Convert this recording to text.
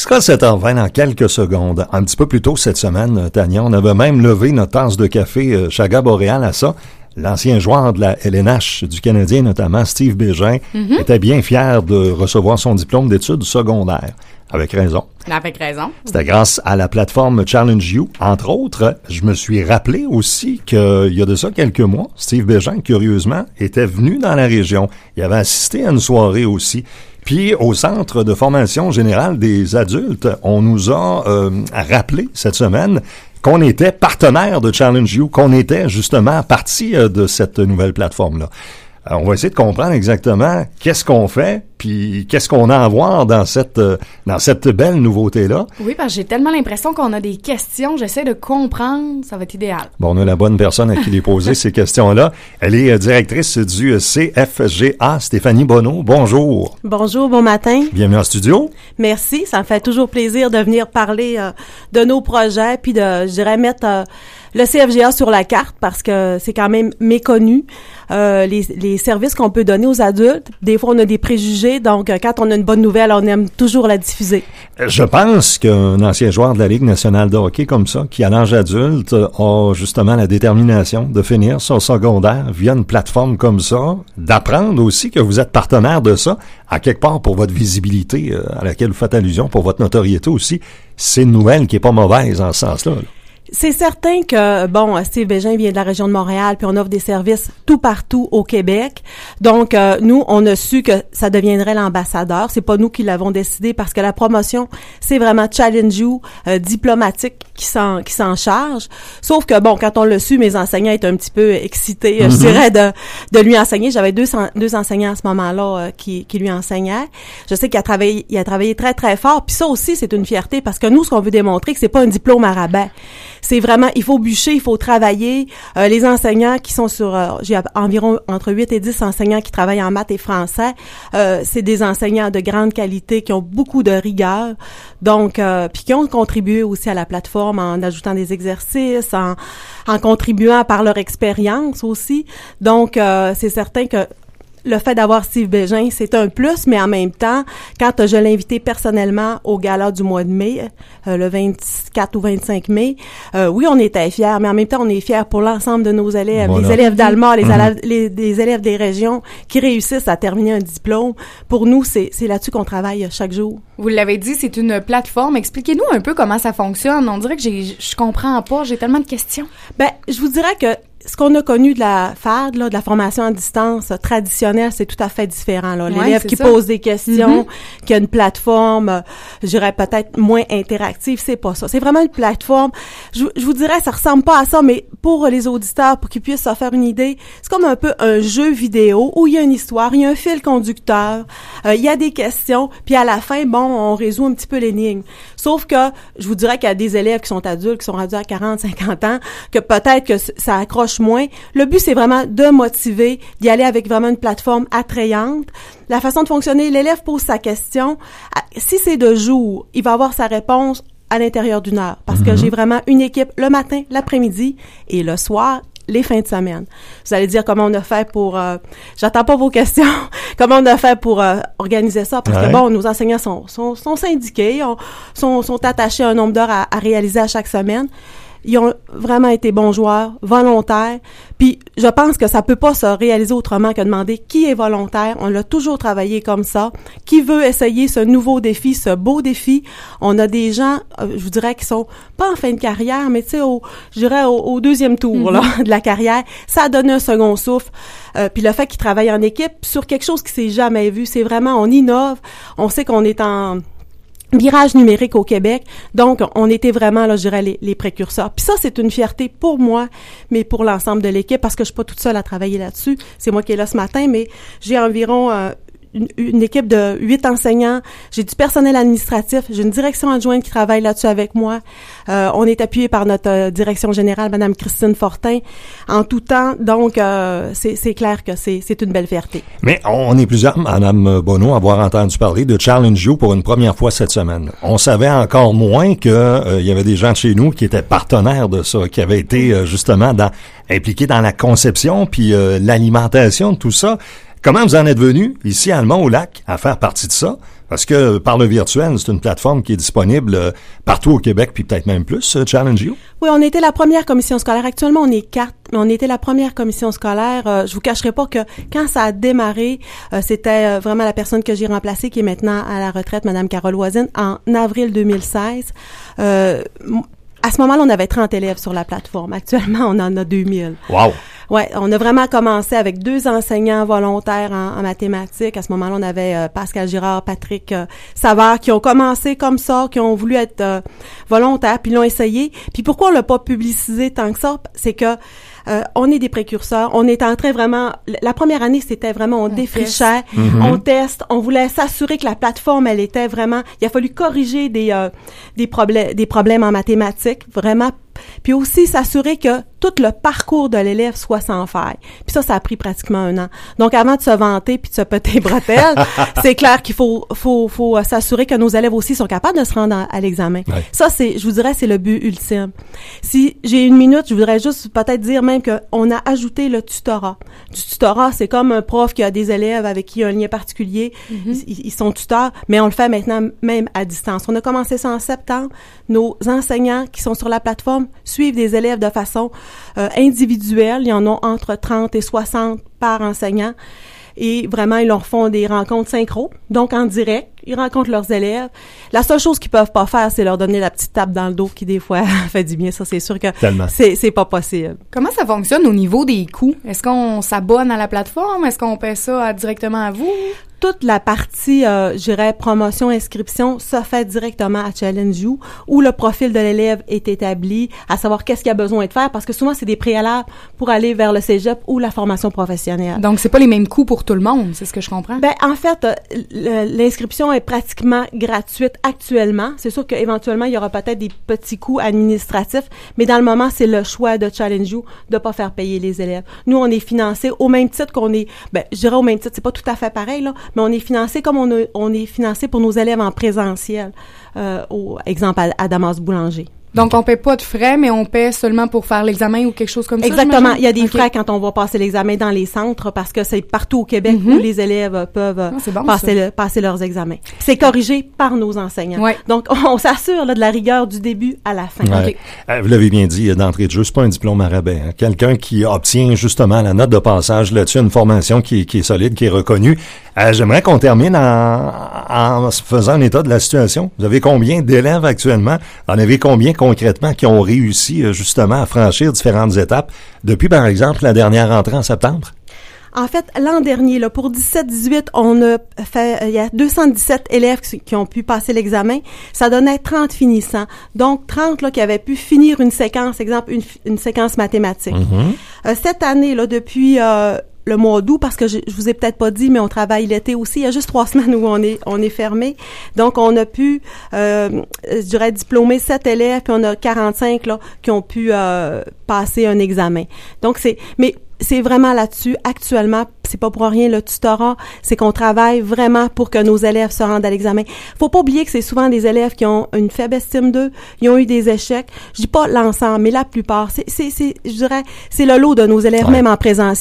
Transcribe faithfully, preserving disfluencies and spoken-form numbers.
sera sept heures vingt dans quelques secondes. Un petit peu plus tôt cette semaine, Tania, on avait même levé notre tasse de café Chaga Boréal à ça. L'ancien joueur de la L N H du Canadien, notamment Steve Bégin, mm-hmm. était bien fier de recevoir son diplôme d'études secondaires. Avec raison. Avec raison. C'était grâce à la plateforme Challenge You. Entre autres, je me suis rappelé aussi qu'il y a de ça quelques mois, Steve Bégin, curieusement, était venu dans la région. Il avait assisté à une soirée aussi. Puis, au Centre de formation générale des adultes, on nous a euh, rappelé cette semaine qu'on était partenaire de Challenge You, qu'on était justement partie euh, de cette nouvelle plateforme-là. Alors, on va essayer de comprendre exactement qu'est-ce qu'on fait, puis qu'est-ce qu'on a à voir dans cette euh, dans cette belle nouveauté-là. Oui, parce que j'ai tellement l'impression qu'on a des questions, j'essaie de comprendre, ça va être idéal. Bon, on a la bonne personne à qui les poser ces questions-là. Elle est euh, directrice du C F G A, Stéphanie Bonneau. Bonjour. Bonjour, bon matin. Bienvenue en studio. Merci, ça me fait toujours plaisir de venir parler euh, de nos projets, puis de, je dirais, mettre euh, le C F G A sur la carte parce que c'est quand même méconnu. Euh, les, les services qu'on peut donner aux adultes, des fois on a des préjugés, donc quand on a une bonne nouvelle, on aime toujours la diffuser. Je pense qu'un ancien joueur de la Ligue nationale de hockey comme ça, qui à l'âge adulte a justement la détermination de finir son secondaire via une plateforme comme ça, d'apprendre aussi que vous êtes partenaire de ça, à quelque part pour votre visibilité à laquelle vous faites allusion, pour votre notoriété aussi, c'est une nouvelle qui est pas mauvaise en ce sens-là. Là. C'est certain que, bon, Steve Bégin vient de la région de Montréal, puis on offre des services tout partout au Québec. Donc, euh, nous, on a su que ça deviendrait l'ambassadeur. C'est pas nous qui l'avons décidé parce que la promotion, c'est vraiment Challenge You, euh, diplomatique qui s'en qui s'en charge. Sauf que, bon, quand on l'a su, mes enseignants étaient un petit peu excités, mm-hmm. je dirais, de de lui enseigner. J'avais deux, deux enseignants à ce moment-là euh, qui qui lui enseignaient. Je sais qu'il a travaillé, il a travaillé très, très fort. Puis ça aussi, c'est une fierté parce que nous, ce qu'on veut démontrer, que c'est pas un diplôme à rabais. C'est vraiment, il faut bûcher, il faut travailler. Euh, les enseignants qui sont sur, euh, j'ai environ entre huit et dix enseignants qui travaillent en maths et français. Euh, c'est des enseignants de grande qualité qui ont beaucoup de rigueur, donc euh, puis qui ont contribué aussi à la plateforme en ajoutant des exercices, en, en contribuant par leur expérience aussi. Donc euh, c'est certain que le fait d'avoir Steve Bégin, c'est un plus, mais en même temps, quand je l'ai invité personnellement au gala du mois de mai, euh, le vingt-quatre ou vingt-cinq mai, euh, oui, on était fiers, mais en même temps, on est fiers pour l'ensemble de nos élèves, voilà. Les élèves d'Alma, les, mm-hmm. élèves, les, les élèves des régions qui réussissent à terminer un diplôme. Pour nous, c'est, c'est là-dessus qu'on travaille chaque jour. Vous l'avez dit, c'est une plateforme. Expliquez-nous un peu comment ça fonctionne. On dirait que j'ai, je comprends pas, j'ai tellement de questions. Ben, je vous dirais que ce qu'on a connu de la F A D, là, de la formation à distance traditionnelle, c'est tout à fait différent. Là. L'élève ouais, qui ça. pose des questions, mm-hmm. qui a une plateforme, euh, je dirais peut-être moins interactive, c'est pas ça. C'est vraiment une plateforme. Je, je vous dirais, ça ressemble pas à ça, mais pour les auditeurs, pour qu'ils puissent se faire une idée, c'est comme un peu un jeu vidéo où il y a une histoire, il y a un fil conducteur, euh, il y a des questions, puis à la fin, bon, on résout un petit peu l'énigme. Sauf que je vous dirais qu'il y a des élèves qui sont adultes, qui sont rendus à quarante, cinquante ans, que peut-être que ça accroche moins. Le but, c'est vraiment de motiver, d'y aller avec vraiment une plateforme attrayante. La façon de fonctionner, l'élève pose sa question. Si c'est de jour, il va avoir sa réponse à l'intérieur d'une heure parce mm-hmm. que j'ai vraiment une équipe le matin, l'après-midi et le soir, les fins de semaine. Vous allez dire comment on a fait pour... Euh, j'attends pas vos questions. Comment on a fait pour euh, organiser ça? Parce ouais. que, bon, nos enseignants sont, sont, sont syndiqués, on, sont, sont attachés à un nombre d'heures à, à réaliser à chaque semaine. Ils ont vraiment été bons joueurs, volontaires. Puis je pense que ça peut pas se réaliser autrement que demander qui est volontaire. On l'a toujours travaillé comme ça. Qui veut essayer ce nouveau défi, ce beau défi? On a des gens, euh, je vous dirais, qui sont pas en fin de carrière, mais tu sais, au, je dirais au, au deuxième tour mm-hmm. là, de la carrière. Ça a donné un second souffle. Euh, puis le fait qu'ils travaillent en équipe sur quelque chose qui s'est jamais vu, c'est vraiment, on innove. On sait qu'on est en virage numérique au Québec. Donc, on était vraiment, là, je dirais, les, les précurseurs. Puis ça, c'est une fierté pour moi, mais pour l'ensemble de l'équipe, parce que je suis pas toute seule à travailler là-dessus. C'est moi qui est là ce matin, mais j'ai environ euh, une, une équipe de huit enseignants. J'ai du personnel administratif. J'ai une direction adjointe qui travaille là-dessus avec moi. Euh, on est appuyé par notre euh, direction générale, Madame Christine Fortin, en tout temps. Donc, euh, c'est, c'est clair que c'est, c'est une belle fierté. Mais on est plusieurs, Madame Bonneau, à avoir entendu parler de Challenge You pour une première fois cette semaine. On savait encore moins que euh, il y avait des gens de chez nous qui étaient partenaires de ça, qui avaient été euh, justement dans, impliqués dans la conception puis euh, l'alimentation de tout ça. Comment vous en êtes venu ici à Almont-au-Lac à faire partie de ça? Parce que par le virtuel, c'est une plateforme qui est disponible euh, partout au Québec, puis peut-être même plus, euh, Challenge You. Oui, on était la première commission scolaire. Actuellement, on est quatre, mais on était la première commission scolaire. Euh, je vous cacherai pas que quand ça a démarré, euh, c'était euh, vraiment la personne que j'ai remplacée, qui est maintenant à la retraite, Madame Carole Voisine, en avril deux mille seize. Euh, à ce moment-là, on avait trente élèves sur la plateforme. Actuellement, on en a deux mille. Wow! Ouais, on a vraiment commencé avec deux enseignants volontaires en, en mathématiques. À ce moment-là, on avait euh, Pascal Girard, Patrick euh, Savard, qui ont commencé comme ça, qui ont voulu être euh, volontaires, puis l'ont essayé. Puis pourquoi on l'a pas publicisé tant que ça? C'est que euh, on est des précurseurs. On est en train vraiment... La première année, c'était vraiment, on, on défrichait, mm-hmm. on teste, on voulait s'assurer que la plateforme, elle était vraiment... Il a fallu corriger des, euh, des, problèmes, des problèmes en mathématiques, vraiment. Puis aussi s'assurer que tout le parcours de l'élève soit sans faille. Puis ça, ça a pris pratiquement un an. Donc, avant de se vanter puis de se péter bretelles, c'est clair qu'il faut faut faut euh, s'assurer que nos élèves aussi sont capables de se rendre à, à l'examen. Ouais. Ça, c'est, je vous dirais, c'est le but ultime. Si j'ai une minute, je voudrais juste peut-être dire même que on a ajouté le tutorat. Du tutorat, c'est comme un prof qui a des élèves avec qui il y a un lien particulier. Mm-hmm. Ils, ils sont tuteurs, mais on le fait maintenant même à distance. On a commencé ça en septembre. Nos enseignants qui sont sur la plateforme suivent des élèves de façon euh, individuelle. Il y en a entre trente et soixante par enseignant. Et vraiment, ils leur font des rencontres synchro, donc en direct. Ils rencontrent leurs élèves. La seule chose qu'ils peuvent pas faire, c'est leur donner la petite tape dans le dos qui, des fois, fait du bien. Ça, c'est sûr que c'est, c'est pas possible. Comment ça fonctionne au niveau des coûts? Est-ce qu'on s'abonne à la plateforme? Est-ce qu'on paie ça à, directement à vous? Toute la partie, euh, je dirais, promotion, inscription, ça fait directement à Challenge You, où le profil de l'élève est établi, à savoir qu'est-ce qu'il a besoin de faire, parce que souvent, c'est des préalables pour aller vers le cégep ou la formation professionnelle. Donc, c'est pas les mêmes coûts pour tout le monde, c'est ce que je comprends? Ben, en fait, euh, l'inscription est pratiquement gratuite actuellement. C'est sûr qu'éventuellement, il y aura peut-être des petits coûts administratifs, mais dans le moment, c'est le choix de Challenge You de pas faire payer les élèves. Nous, on est financé au même titre qu'on est, ben, je dirais au même titre, c'est pas tout à fait pareil, là, mais on est financé comme on, a, on est financé pour nos élèves en présentiel, euh, au exemple à, à Damas Boulanger. Donc, on paie pas de frais, mais on paie seulement pour faire l'examen ou quelque chose comme Exactement. ça? Exactement. Il y a des okay. frais quand on va passer l'examen dans les centres parce que c'est partout au Québec mm-hmm. où les élèves peuvent ah, bon, passer, le, passer leurs examens. C'est corrigé par nos enseignants. Ouais. Donc, on, on s'assure là, de la rigueur du début à la fin. Ouais. Okay. Euh, vous l'avez bien dit d'entrée de jeu, c'est pas un diplôme à rabais. Hein. Quelqu'un qui obtient justement la note de passage là-dessus, une formation qui, qui est solide, qui est reconnue. Euh, j'aimerais qu'on termine en, en faisant un état de la situation. Vous avez combien d'élèves actuellement? En avez combien concrètement qui ont réussi justement à franchir différentes étapes depuis, par exemple, la dernière rentrée en septembre? En fait, l'an dernier, là, pour dix-sept dix-huit, on a fait, il y a deux cent dix-sept élèves qui ont pu passer l'examen. Ça donnait trente finissants. Donc, trente, là, qui avaient pu finir une séquence, exemple, une, une séquence mathématique. Mm-hmm. Euh, cette année, là, depuis, euh, le mois d'août, parce que je, je vous ai peut-être pas dit, mais on travaille l'été aussi. Il y a juste trois semaines où on est on est fermé. Donc, on a pu, euh, je dirais, diplômer sept élèves, puis on a quarante-cinq là qui ont pu euh, passer un examen. Donc, c'est... mais c'est vraiment là-dessus. Actuellement, c'est pas pour rien le tutorat, c'est qu'on travaille vraiment pour que nos élèves se rendent à l'examen. Faut pas oublier que c'est souvent des élèves qui ont une faible estime d'eux, ils ont eu des échecs. Je dis pas l'ensemble, mais la plupart. C'est, c'est, c'est je dirais, c'est le lot de nos élèves, ouais. même en présentiel.